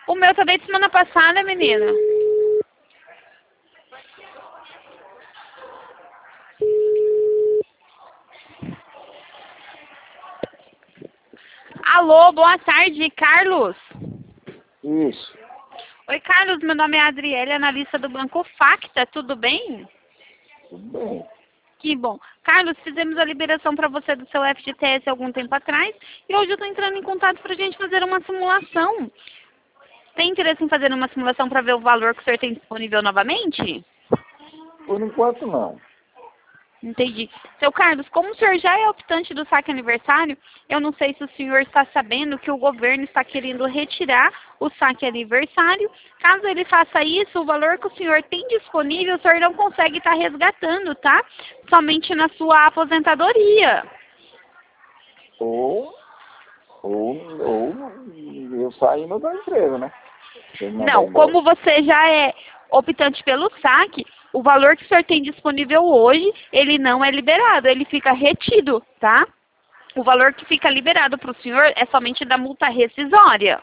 O meu tá desde semana passada, menina. Alô, boa tarde, Carlos. Isso. Oi, Carlos, meu nome é Adriele, analista do Banco Facta, tudo bem? Tudo bem. Que bom. Carlos, fizemos a liberação para você do seu FGTS algum tempo atrás e hoje eu estou entrando em contato para a gente fazer uma simulação. Tem interesse em fazer uma simulação para ver o valor que o senhor tem disponível novamente? Por enquanto, não. Entendi. Seu Carlos, como o senhor já é optante do saque aniversário, eu não sei se o senhor está sabendo que o governo está querendo retirar o saque aniversário. Caso ele faça isso, o valor que o senhor tem disponível, o senhor não consegue estar resgatando, tá? Somente na sua aposentadoria. Ou eu saindo da empresa, né? Se ele mandar Não, embora. como você já é optante pelo saque, o valor que o senhor tem disponível hoje, ele não é liberado, ele fica retido, tá? O valor que fica liberado para o senhor é somente da multa rescisória.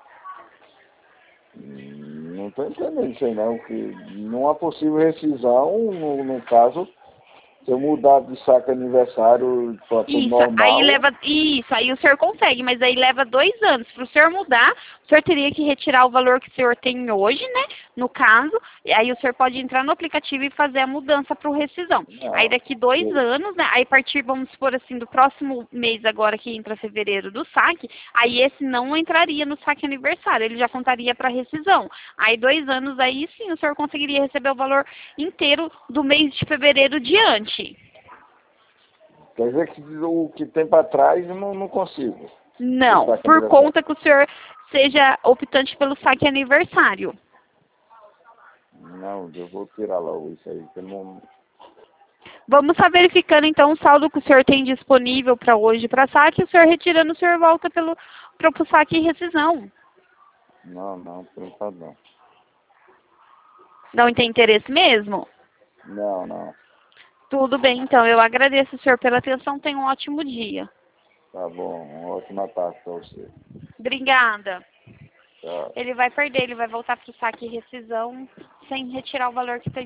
Não estou entendendo isso aí, não. Que não é possível rescisão, no caso, se eu mudar de saque aniversário para o normal. Isso, aí o senhor consegue, mas aí leva 2 anos. Para o senhor mudar, o senhor teria que retirar o valor que o senhor tem hoje, né? No caso, e aí o senhor pode entrar no aplicativo e fazer a mudança para o rescisão. Aí Não. daqui 2 anos, né? Aí a partir, vamos supor assim, do próximo mês agora que entra fevereiro do saque, aí esse não entraria no saque aniversário, ele já contaria para rescisão. Aí 2 anos, aí sim o senhor conseguiria receber o valor inteiro do mês de fevereiro diante. Quer dizer que o que tem para trás eu não consigo. O Não, saque por aniversário. conta que o senhor seja optante pelo saque aniversário. Não, eu vou tirar logo isso aí. Que eu não... Vamos estar verificando então o saldo que o senhor tem disponível para hoje para saque, o senhor retirando, o senhor volta pro saque e rescisão. Não, por enquanto não. Não tem interesse mesmo? Não. Tudo bem, então. Eu agradeço o senhor pela atenção. Tenha um ótimo dia. Tá bom, uma ótima tarde para você. Obrigada. Tchau. Ele vai perder, ele vai voltar pro saque e rescisão sem retirar o valor que tem.